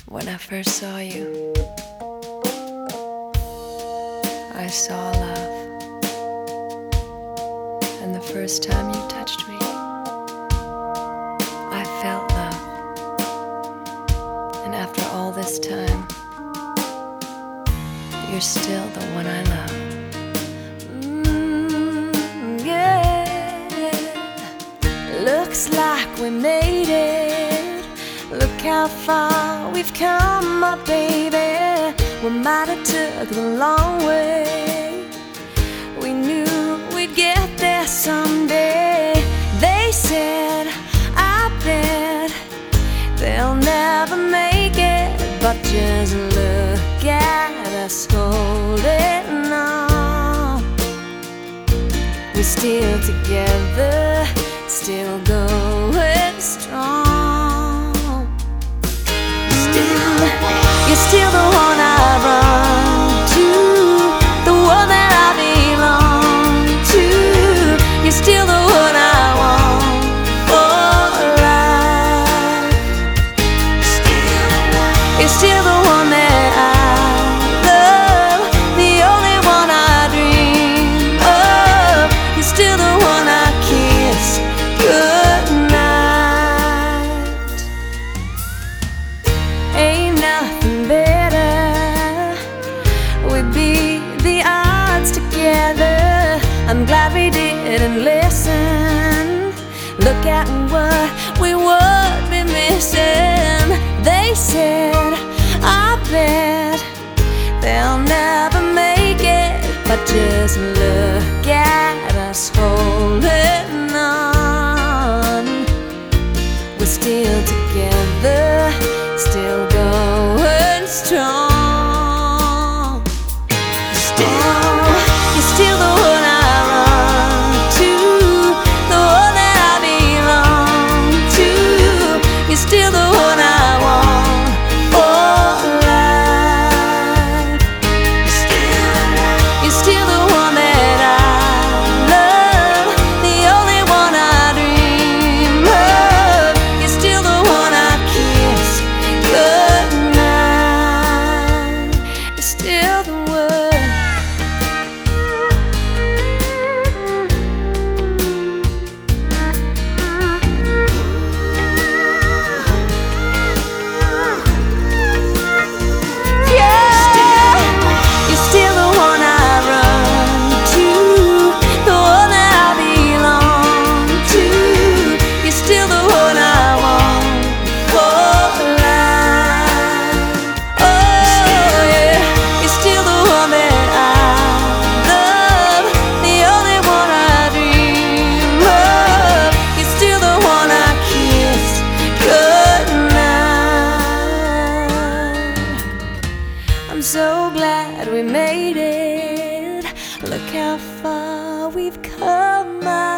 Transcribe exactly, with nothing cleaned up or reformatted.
When I first saw you, I saw love. And the first time you touched me, I felt love. And after all this time, you're still the one I love. Mm, yeah. Looks like we made it. Look how far we've come, my baby. We might have took the long way. We knew we'd get there someday. They said, I bet they'll never make it. But just look at us holding on. We're still together, still going strong. You're still the one I run to, the one that I belong to. You're still the one I want for life. You're still the one that I love, the only one I dream of. You're still the one I kiss goodnight. Ain't nothing better, we beat the odds together. I'm glad we didn't listen. Look at what we would be missing. They said, I bet they'll never make it. But just look at us holding on. We're still together, still going strong. Still, you're still the one I run to, the one that I belong to. You're still the one I want for life. You're still the one that I love, the only one I dream of. You're still the one I kiss goodnight. You're still the one. I'm so glad we made it. Look how far we've come.